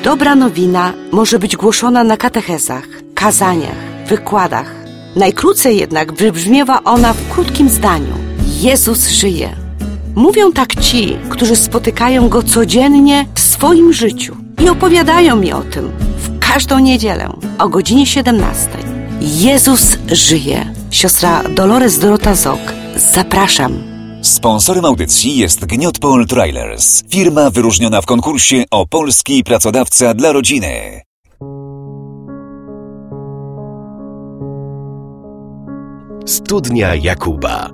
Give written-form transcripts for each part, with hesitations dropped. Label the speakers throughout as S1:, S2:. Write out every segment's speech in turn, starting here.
S1: Dobra nowina może być głoszona na katechezach, kazaniach, wykładach. Najkrócej jednak wybrzmiewa ona w krótkim zdaniu. Jezus żyje. Mówią tak ci, którzy spotykają Go codziennie w swoim życiu i opowiadają mi o tym w każdą niedzielę o godzinie 17. Jezus żyje. Siostra Dolores Dorota Zok. Zapraszam.
S2: Sponsorem audycji jest Gniotpol Trailers, firma wyróżniona w konkursie o polski pracodawca dla rodziny.
S3: Studnia Jakuba.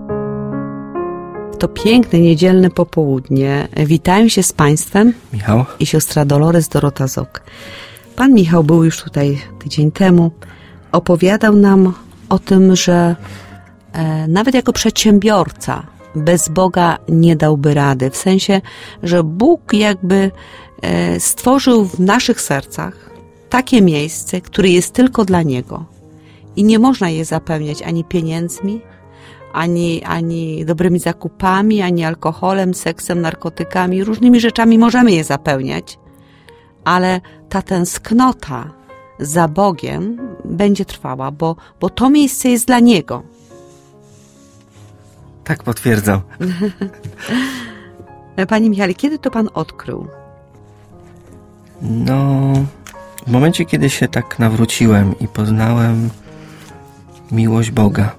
S1: W to piękne niedzielne popołudnie witają się z Państwem
S4: Michał
S1: i siostra Dolores Dorota Zok. Pan Michał był już tutaj tydzień temu. Opowiadał nam o tym, że nawet jako przedsiębiorca bez Boga nie dałby rady. W sensie, że Bóg jakby stworzył w naszych sercach takie miejsce, które jest tylko dla Niego. I nie można je zapełniać ani pieniędzmi, ani dobrymi zakupami, ani alkoholem, seksem, narkotykami. Różnymi rzeczami możemy je zapełniać, ale ta tęsknota za Bogiem będzie trwała, bo to miejsce jest dla Niego.
S4: Tak, potwierdzam.
S1: Panie Michale, kiedy to Pan odkrył?
S4: No, w momencie, kiedy się tak nawróciłem i poznałem miłość Boga,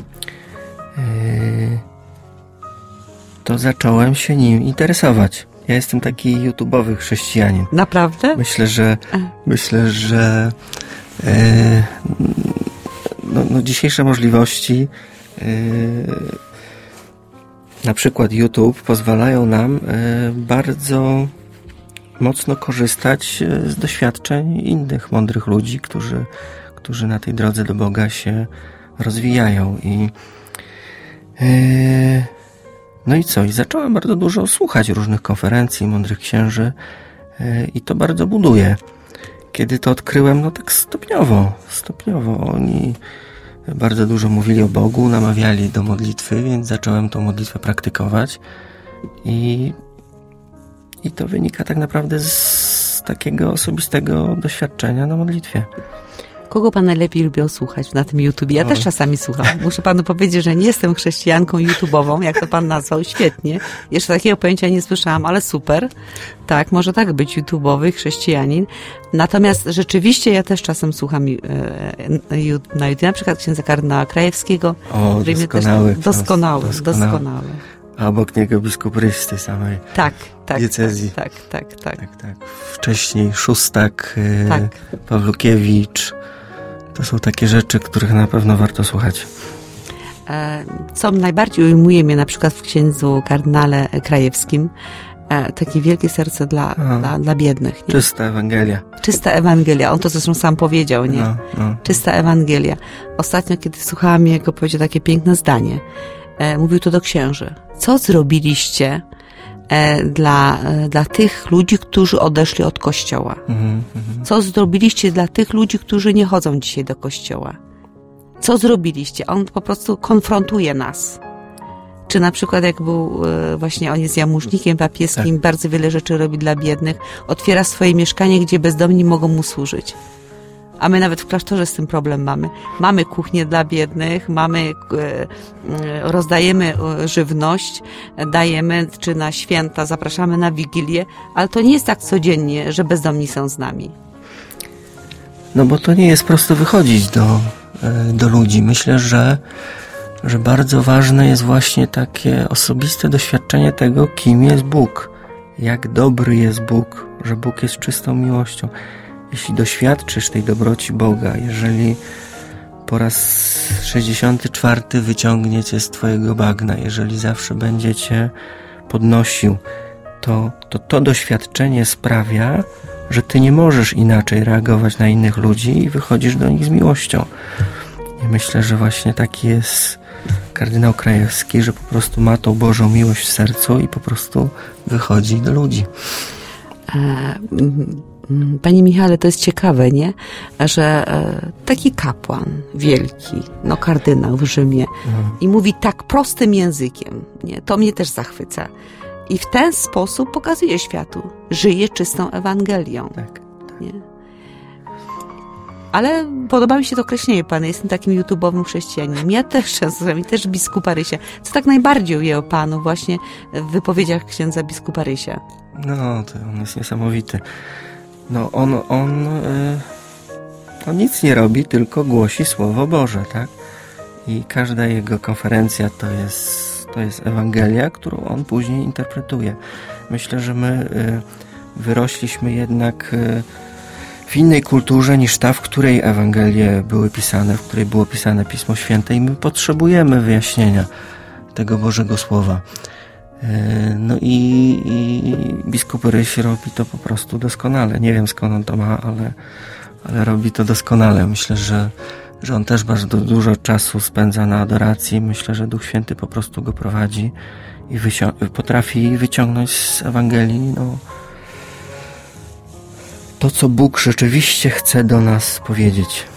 S4: to zacząłem się nim interesować. Ja jestem taki YouTube'owy chrześcijanin.
S1: Naprawdę?
S4: Myślę, że dzisiejsze możliwości, na przykład YouTube, pozwalają nam bardzo mocno korzystać z doświadczeń innych mądrych ludzi, którzy na tej drodze do Boga się rozwijają. No i co? I zacząłem bardzo dużo słuchać różnych konferencji, mądrych księży i to bardzo buduje. Kiedy to odkryłem, no tak stopniowo. Oni bardzo dużo mówili o Bogu, namawiali do modlitwy, więc zacząłem tą modlitwę praktykować i to wynika tak naprawdę z takiego osobistego doświadczenia na modlitwie.
S1: Kogo Pan najlepiej lubił słuchać na tym YouTube? Ja też czasami słucham. Muszę Panu powiedzieć, że nie jestem chrześcijanką YouTube'ową, jak to Pan nazwał. Świetnie. Jeszcze takiego pojęcia nie słyszałam, ale super. Tak, może tak być YouTube'owy chrześcijanin. Natomiast rzeczywiście ja też czasem słucham na YouTube. Na przykład księdza kardynała Krajewskiego.
S4: O, doskonały.
S1: Doskonały.
S4: A obok niego biskup Rys samej diecezji.
S1: Tak.
S4: Wcześniej Szóstak, Pawlukiewicz. To są takie rzeczy, których na pewno warto słuchać.
S1: Co najbardziej ujmuje mnie na przykład w księdzu kardynale Krajewskim, takie wielkie serce dla biednych. Nie? Czysta Ewangelia. On to zresztą sam powiedział, nie?
S4: No.
S1: Czysta Ewangelia. Ostatnio, kiedy słuchałam jego, powiedział takie piękne zdanie. Mówił to do księży. Co zrobiliście dla tych ludzi, którzy odeszli od Kościoła? Co zrobiliście dla tych ludzi, którzy nie chodzą dzisiaj do Kościoła? Co zrobiliście? On po prostu konfrontuje nas. Czy na przykład jak był właśnie, on jest jałmużnikiem papieskim, bardzo wiele rzeczy robi dla biednych, otwiera swoje mieszkanie, gdzie bezdomni mogą mu służyć. A my nawet w klasztorze z tym problem mamy. Mamy kuchnię dla biednych, rozdajemy żywność, dajemy, czy na święta, zapraszamy na Wigilię, ale to nie jest tak codziennie, że bezdomni są z nami.
S4: No bo to nie jest prosto wychodzić do ludzi. Myślę, że bardzo ważne jest właśnie takie osobiste doświadczenie tego, kim jest Bóg. Jak dobry jest Bóg, że Bóg jest czystą miłością. Jeśli doświadczysz tej dobroci Boga, jeżeli po raz 64 wyciągnie cię z twojego bagna, jeżeli zawsze będzie cię podnosił, to doświadczenie sprawia, że ty nie możesz inaczej reagować na innych ludzi i wychodzisz do nich z miłością. I myślę, że właśnie taki jest kardynał Krajewski, że po prostu ma tą Bożą miłość w sercu i po prostu wychodzi do ludzi.
S1: Panie Michale, to jest ciekawe, nie? Że taki kapłan wielki, kardynał w Rzymie i mówi tak prostym językiem, nie? To mnie też zachwyca. I w ten sposób pokazuje światu. Żyje czystą Ewangelią.
S4: Tak.
S1: Nie? Ale podoba mi się to określenie Pana. Jestem takim YouTube'owym chrześcijaninem. Ja też czasami, też biskupa Rysia. Co tak najbardziej ujęło Panu właśnie w wypowiedziach księdza biskupa Rysia?
S4: No, to on jest niesamowity. No, on nic nie robi, tylko głosi Słowo Boże, tak? I każda jego konferencja to jest Ewangelia, którą on później interpretuje. Myślę, że my wyrośliśmy jednak w innej kulturze niż ta, w której Ewangelie były pisane, w której było pisane Pismo Święte i my potrzebujemy wyjaśnienia tego Bożego Słowa. No i biskup Ryś robi to po prostu doskonale. Nie wiem, skąd on to ma, ale robi to doskonale. Myślę, że on też bardzo dużo czasu spędza na adoracji. Myślę, że Duch Święty po prostu go prowadzi i potrafi wyciągnąć z Ewangelii to, co Bóg rzeczywiście chce do nas powiedzieć.